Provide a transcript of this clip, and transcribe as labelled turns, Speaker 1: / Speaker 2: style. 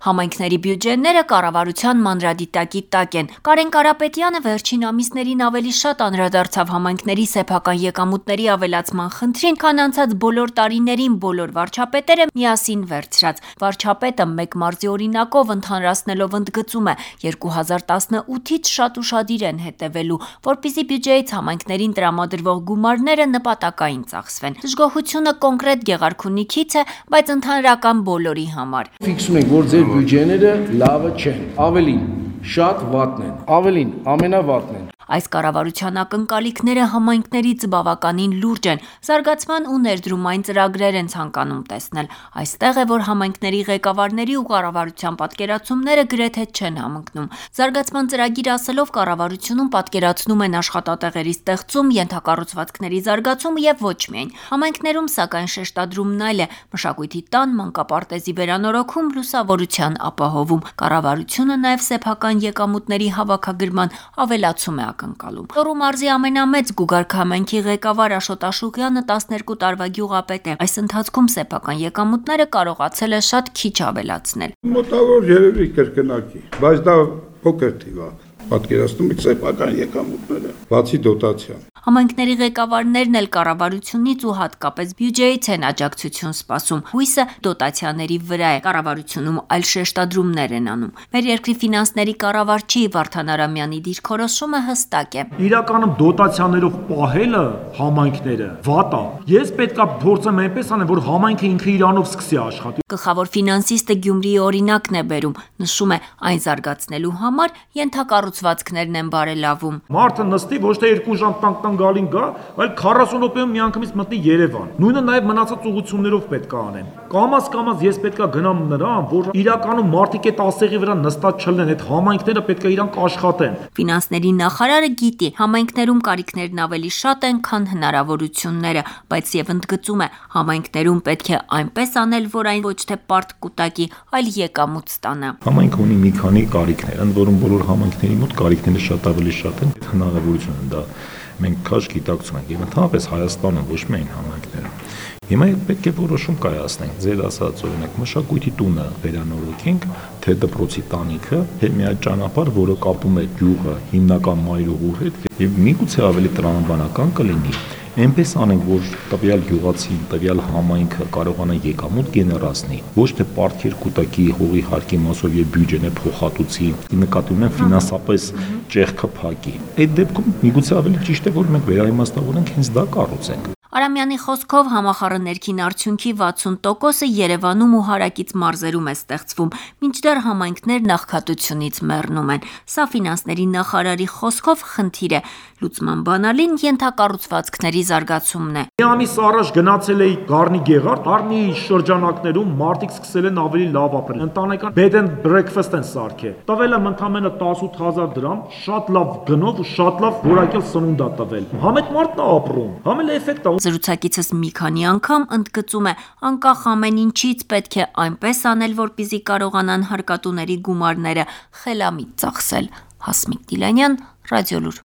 Speaker 1: Համայնքների բյուջեները կառավարության մանրադիտակի տակ են։ Կարեն Կարապետյանը վերջին ամիսներին ավելի շատ անդրադարձավ համայնքների սեփական եկամուտների ավելացման խնդրին, քան անցած բոլոր տարիներին բոլոր վարչապետերը միասին վերցրած։ Վարչապետը մեկ մարզի օրինակով ընդհանրացնելով ընդգծում է 2018-ից շատ ուշադիր են հետևելու, որպեսզի բյուջեից համայնքներին տրամադրվող գումարները նպատակային ծախսվեն։ Դժգոհությունը կոնկրետ Գեղարքունիքից է, բայց ընդհանրական բոլորի համար։
Speaker 2: Ֆիքսում ենք, որ ձեր բյուջեները լավը չեն, ավելին շատ վատն են, ավելին ամենավատն են։
Speaker 1: Այս կառավարության ակնկալիքները համայնքներից բավականին լուրջ են, զարգացման ու ներդրումային ծրագրեր են ցանկանում տեսնել։ Այստեղ է, որ համայնքների ղեկավարների ու կառավարության պատկերացումները գրեթե չեն համընկնում։ Զարգացման ծրագիր ասելով կառավարությունում պատկերացնում են աշխատատեղերի ստեղծում, ենթակառուցվածքների զարգացում եւ ոչ միայն։ Համայնքներում սակայն շեշտադրումն այլ է՝ մշակույթի տան, մանկապարտեզի վերանորոգում, լուսավորության ապահովում։ Կառավարությունը նաեւ սեփական եկամուտների հավաքագրման ավելացում է ակնկալում։ Լոռու մարզի ամենամեծ Գուգարք համայնքի ղեկավար Աշոտ Աշուկյանը 12 տարվա գյուղապետ է։ Այս ընթացքում սեփական եկամուտները կարողացել է շատ քիչ ավելացնել։
Speaker 3: Մոտավոր երևի կրկնակի, բայց դա փոքր թիվ է։ Պատկերացնում եք սեփական եկամուտները, բացի դոտացիան։
Speaker 1: Համայնքների ղեկավարներն էլ կառավարությունից ու հատկապես բյուջեից են աջակցություն սպասում։ Հույսը դոտացիաների վրա է։ Կառավարությունում այլ շեշտադրումներ են անում։ Մեր երկրի ֆինանսների կառավարչի Վարդան Արամյանի դիրքորոշումը հստակ է։
Speaker 4: Իրականում դոտացիաներով պահելը համայնքները վատ է։ Ես պետքա փորձեմ այնպես անեմ, որ համայնքը ինքը իրանով սկսի աշխատել։
Speaker 1: Գլխավոր ֆինանսիստը Գյումրիի օրինակն է բերում, նշում է, այն զարգացնելու համար ենթակառուցվածքներն են բարելավում։
Speaker 4: Մարդը նստի ոչ թե 2 ժամ տանկ գալին գա, այլ 40 րոպեում միանգամից մտնի Երևան։ Նույնը նաև մնացած ուղղություններով պետք է անեն։ Կամաց ես պետքա գնամ նրան, որ իրականում մարդիկ այդ ասեղի վրա նստած չլինեն, այդ համայնքները պետքա իրանք աշխատեն։
Speaker 1: Ֆինանսների նախարարը գիտի, համայնքներում կարիքներն ավելի շատ են, քան հնարավորությունները, բայց եւ ընդգծում է, համայնքներում պետք է այնպես անել, որ այն ոչ թե պարտ կուտակի, այլ եկամուտ ստանա։
Speaker 5: Համայնքը ունի մի քանի կարիքներ, ընդ որում բոլոր համայնքների մոտ կարիքները շատ ավելի շատ են, հնարավորություն են դա մենք քաշ գիտակցում ենք եւ ընդհանրապես Հայաստանը ոչ միայն համայնքները։ Հիմա պետք է որոշում կայացնենք, ձեր ասած օրինակ մշակույթի տունը վերանորոգենք, թե դպրոցի տանիքը, թե մի այդ ճանապարհ, որը կապում է գյուղը հիմնական մայրուղու հետ եւ միգուցե ավելի տրամաբանական կլինի։ Այնպես անենք, որ տվյալ գյուղացին, տվյալ համայնքը կարողանա եկամուտ գեներացնի, ոչ թե պարտքեր կուտակի հողի հարկի մասով եւ բյուջեներ փոխհատուցի, նկատի ունեն ֆինանսապես ճեղքը փակի։ Այդ դեպքում միգուցե ավելի ճիշտ է, որ մենք վերաիմաստավորենք հենց դա կառուցենք։
Speaker 1: Արամյանի խոսքով համախառը ներքին արդյունքի 60%-ը Երևանում ու հարակից մարզերում է ստեղծվում, մինչդեռ համայնքներն աղքատությունից մեռնում են։ Սա ֆինանսների նախարարի խոսքով խնդիր է։ Լուծման բանալին ենթակառուցվածքների զարգացումն է։
Speaker 4: Մի ամիս առաջ գնացել էի Գառնի Գեղարդ, Գառնի շրջանակներում մարդիկ սկսել են ավելի լավ ապրել։ Ընտանեկան bed and breakfast են սարքել։ Տվել եմ ընդամենը 18000 դրամ, շատ լավ գնով ու շատ լավ որակյալ սնունդ է տվել։ Համետ մարդն է ապրում, համել էֆեկտ է։
Speaker 1: Զրուցակիցս մի քանի անգամ ընդգծում է, անկախ ամեն ինչից պետք է այնպես անել, որպեսզի կարողանան հարկատուների գումարները խելամիտ ծախսել։ Հասմիկ Դիլանյան, Ռադիոլուր։